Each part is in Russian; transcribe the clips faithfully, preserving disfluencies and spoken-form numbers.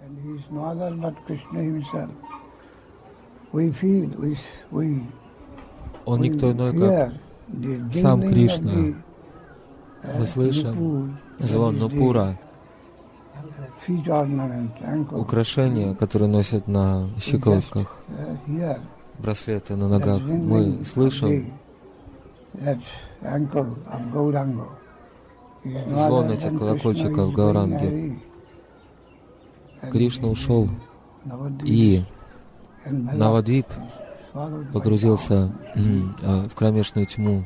Он никто иной, как сам Кришна. Мы слышим звон Нупура, украшения, которые носят на щиколотках, браслеты на ногах. Мы слышим звон этих колокольчиков в Гауранге. Кришна ушел, и Навадвип погрузился в кромешную тьму.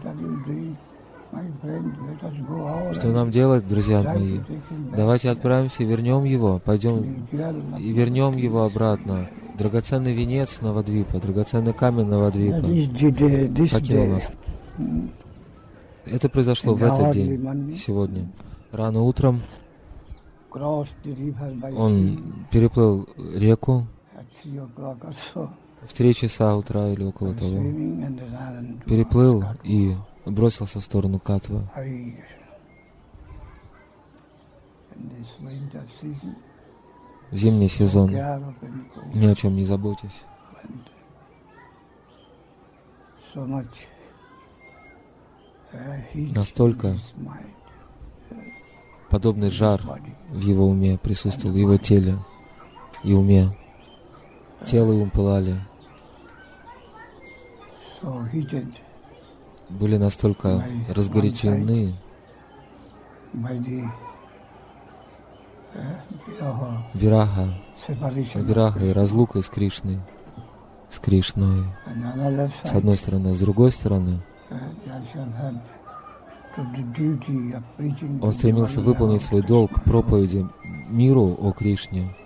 Что нам делать, друзья мои? Давайте отправимся и вернем его. Пойдем и вернем его обратно. Драгоценный венец Навадвипа, драгоценный камень Навадвипа покинул нас. Это произошло в этот день, сегодня. Рано утром он переплыл реку в три часа утра или около того. Переплыл и бросился в сторону Катва. В зимний сезон ни о чем не заботьтесь. Настолько подобный жар в его уме присутствовал, в его теле и уме. Тело и ум пылали. Были настолько разгорячены вираха, вираха и разлукой с Кришной, с Кришной, с одной стороны, с другой стороны, он стремился выполнить свой долг проповеди миру о Кришне.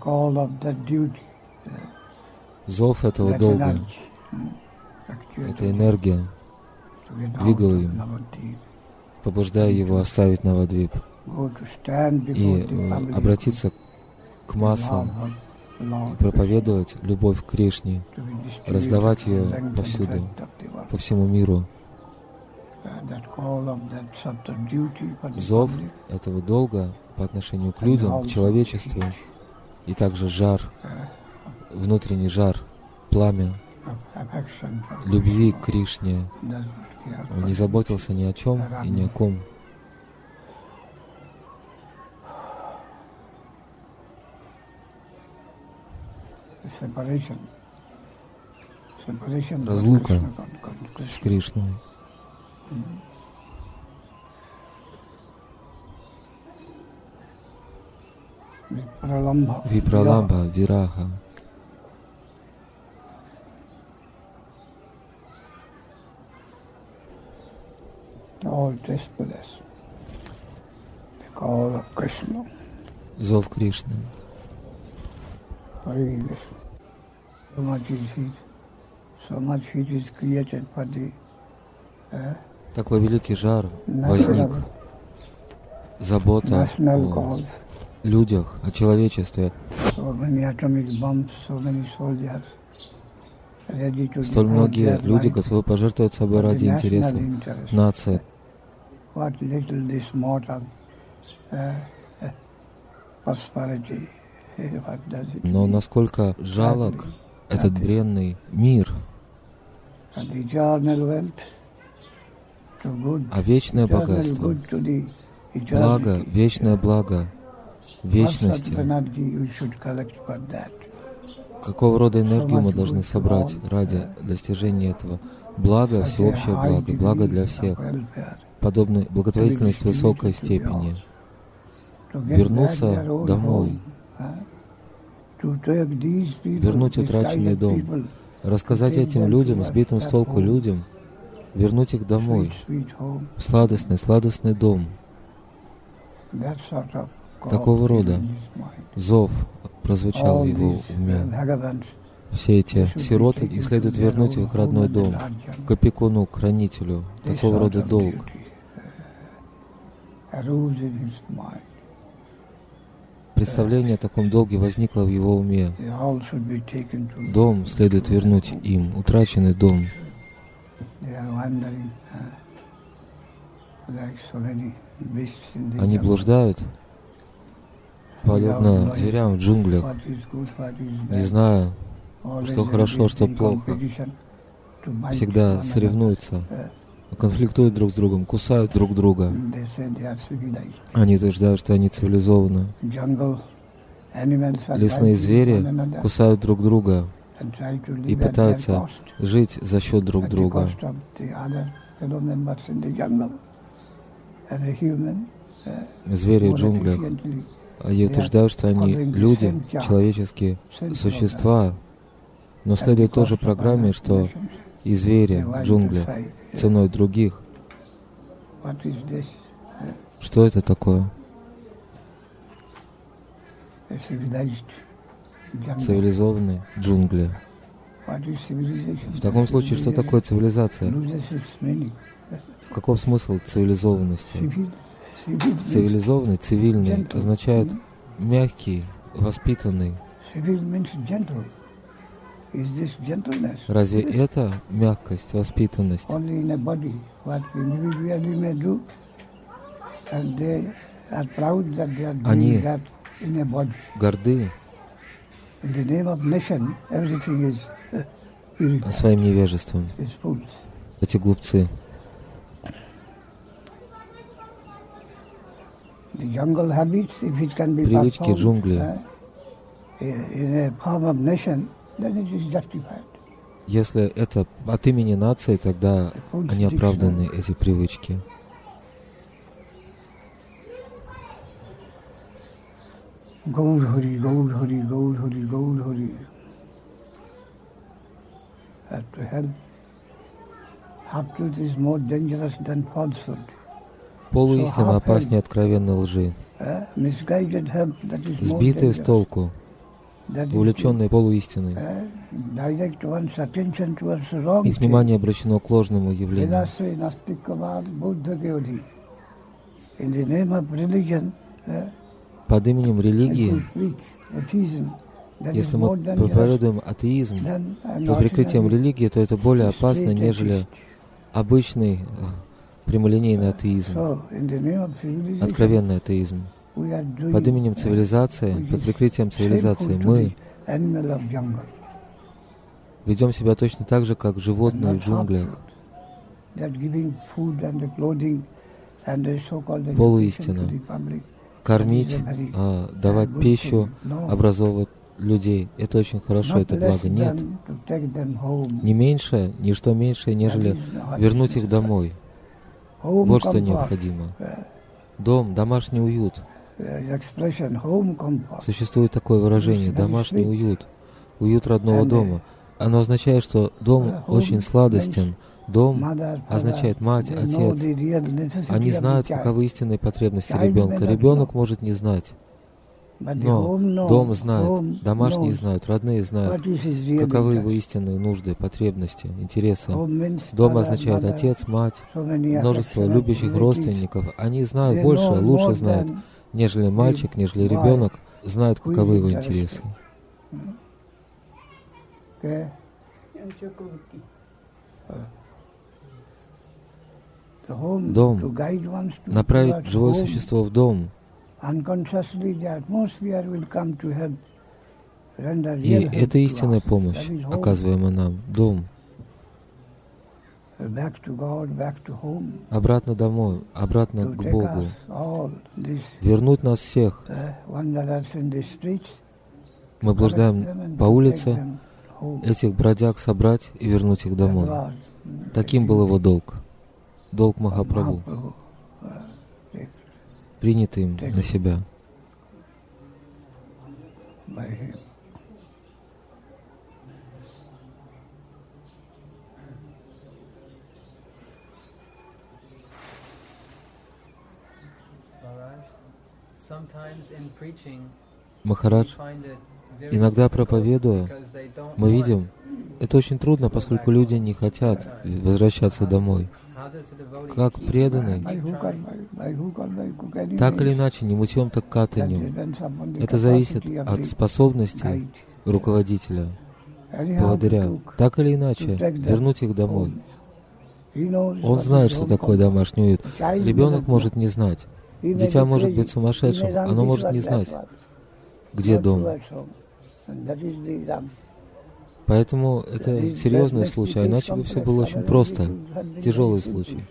Зов этого долга, эта энергия двигала им, побуждая его оставить Навадвип и обратиться к массам и проповедовать любовь к Кришне, раздавать ее повсюду, по всему миру. Зов этого долга по отношению к людям, к человечеству, и также жар, внутренний жар, пламя любви к Кришне. Он не заботился ни о чем и ни о ком. Разлука с Кришной. Випраламба, вираха. Зов Кришны. Такой великий жар возник, забота о людях, о человечестве. Столь многие люди готовы пожертвовать собой ради интересов нации. Но насколько жалок этот бренный мир, а вечное богатство, благо, вечное благо, вечности, какого рода энергию мы должны собрать ради достижения этого блага, всеобщее благо, благо для всех, подобной благотворительности высокой степени. Вернуться домой, вернуть утраченный дом, рассказать этим людям, сбитым с толку людям, вернуть их домой, в сладостный, сладостный дом. Такого рода зов прозвучал в его уме. Все эти сироты, их следует вернуть в их родной дом, к опекуну, к хранителю. Такого рода долг. Представление о таком долге возникло в его уме. Дом следует вернуть им, утраченный дом. Они блуждают подобно зверям в джунглях, не зная, что хорошо, что плохо, всегда соревнуются, конфликтуют друг с другом, кусают друг друга. Они утверждают, что они цивилизованы. Лесные звери кусают друг друга и пытаются жить за счет друг друга. Звери в джунглях, они утверждают, что они люди, человеческие существа, но следует той же программе, что и звери в джунглях ценой других. Что это такое? Цивилизованные джунгли. В таком случае, что такое цивилизация? Каков смысл цивилизованности? Цивилизованный, цивильный означает мягкий, воспитанный. Разве это мягкость, воспитанность? Они горды своим невежеством. Эти глупцы. Привычки джунглей. Если это от имени нации, тогда они оправданы, эти привычки. Gaur Hari, Gaur Hari, Gaur Hari, Gaur Hari. That to help. Half-truth is more dangerous than falsehood. Полуистина опаснее откровенной лжи. Сбитые с толку, увлеченные полуистиной. Их внимание обращено к ложному явлению. Под именем религии, если мы проповедуем атеизм под прикрытием религии, то это более опасно, нежели обычный прямолинейный атеизм, откровенный атеизм. Под именем цивилизации, под прикрытием цивилизации мы ведем себя точно так же, как животные в джунглях. Полуистина. Кормить, а, давать пищу, образовывать людей. Это очень хорошо, это благо. Нет. Не меньше, ничто меньше, нежели вернуть их домой. Вот что необходимо. Дом, домашний уют. Существует такое выражение «домашний уют», уют родного дома. Оно означает, что дом очень сладостен. Дом означает мать, отец. Они знают, каковы истинные потребности ребенка. Ребенок может не знать. Но дом знает, домашние знают, родные знают, каковы его истинные нужды, потребности, интересы. Дом означает отец, мать, множество любящих родственников. Они знают больше, лучше знают, нежели мальчик, нежели ребенок, знают, каковы его интересы. Дом. Направить живое существо в дом. И это истинная помощь, оказываемая нам. Дом. Обратно домой, обратно к Богу. Вернуть нас всех. Мы блуждаем по улице, этих бродяг собрать и вернуть их домой. Таким был его долг. Долг Махапрабху, принятый им на себя. Махарадж, иногда проповедуя, мы видим, это очень трудно, поскольку люди не хотят возвращаться домой. Как преданный, так или иначе, не мытьем, так катанем. Это зависит от способностей руководителя, поводыря. Так или иначе, вернуть их домой. Он знает, что такое домашний уют. Ребенок может не знать. Дитя может быть сумасшедшим, оно может не знать. где дом. Поэтому это серьезный случай, а иначе бы все было очень просто. Тяжелый случай.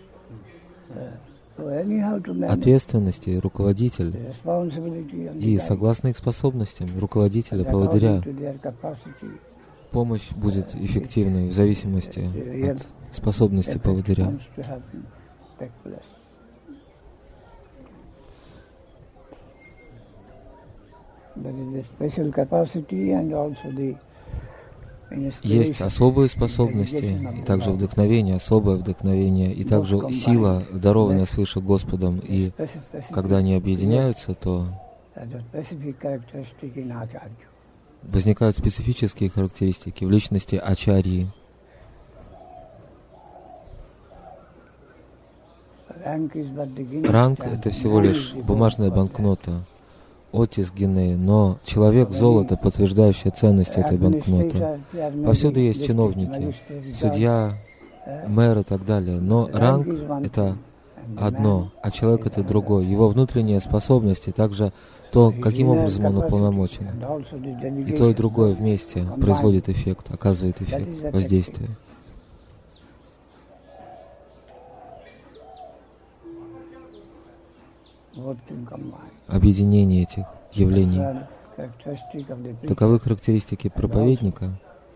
Ответственности руководитель и, согласно их способностям, руководителя, поводыря, помощь будет эффективной в зависимости от способности поводыря. Есть особые способности, и также вдохновение, особое вдохновение, и также сила, дарованная свыше Господом. И когда они объединяются, то возникают специфические характеристики в личности ачарьи. Ранг — это всего лишь бумажная банкнота, оттиск гинеи, но человек — золото, подтверждающее ценность этой банкноты. Повсюду есть чиновники, судья, мэр и так далее, но ранг — это одно, а человек — это другое. Его внутренние способности, также то, каким образом он уполномочен. И то, и другое вместе производит эффект, оказывает эффект, воздействие. Объединение этих явлений. Таковы характеристики проповедника.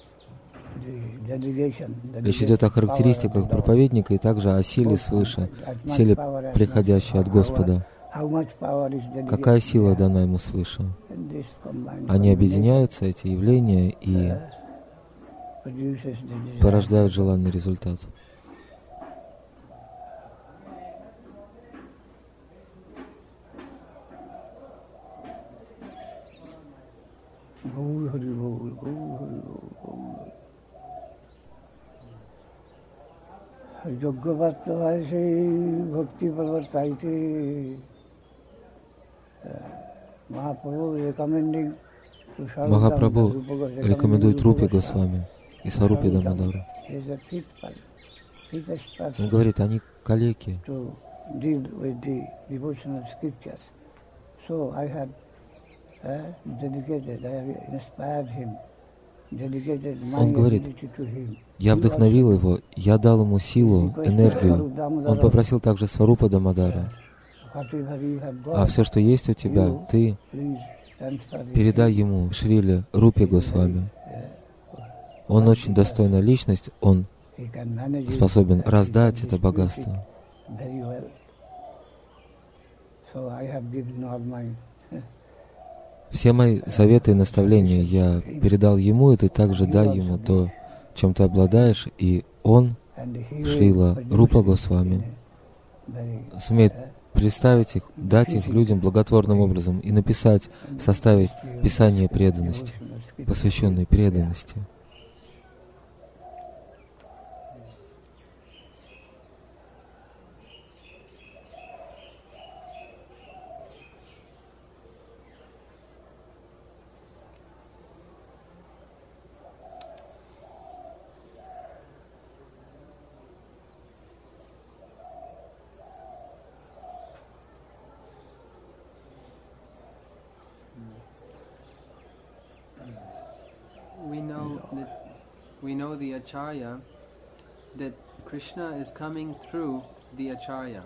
Речь идет о характеристиках проповедника и также о силе свыше, силе, приходящей от Господа. Какая сила дана ему свыше? Они объединяются, эти явления, и порождают желанный результат. Махапрабху рекомендует Рупи Госвами и Сарупи Дамадару. Он говорит, они калеки. Он говорит, я вдохновил его, я дал ему силу, энергию. Он попросил также Сварупа Дамадара. А все, что есть у тебя, ты передай ему, Шриле Рупи Госвами. Он очень достойная личность, он способен раздать это богатство. Все мои советы и наставления я передал ему, и ты также дай ему то, чем ты обладаешь, и он, Шрила Рупа Госвами, сумеет представить их, дать их людям благотворным образом и написать, составить писание преданности, посвященное преданности. We know the acharya, that Krishna is coming through the acharya.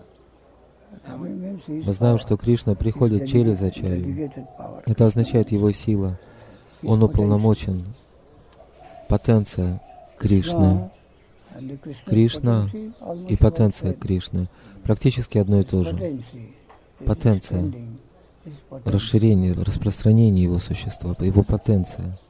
Мы знаем, что Кришна приходит через ачарью. Это означает его сила. Он уполномочен. Потенция Кришны. Кришна и потенция Кришны практически одно и то же. Потенция, расширение, распространение его существа, его потенция.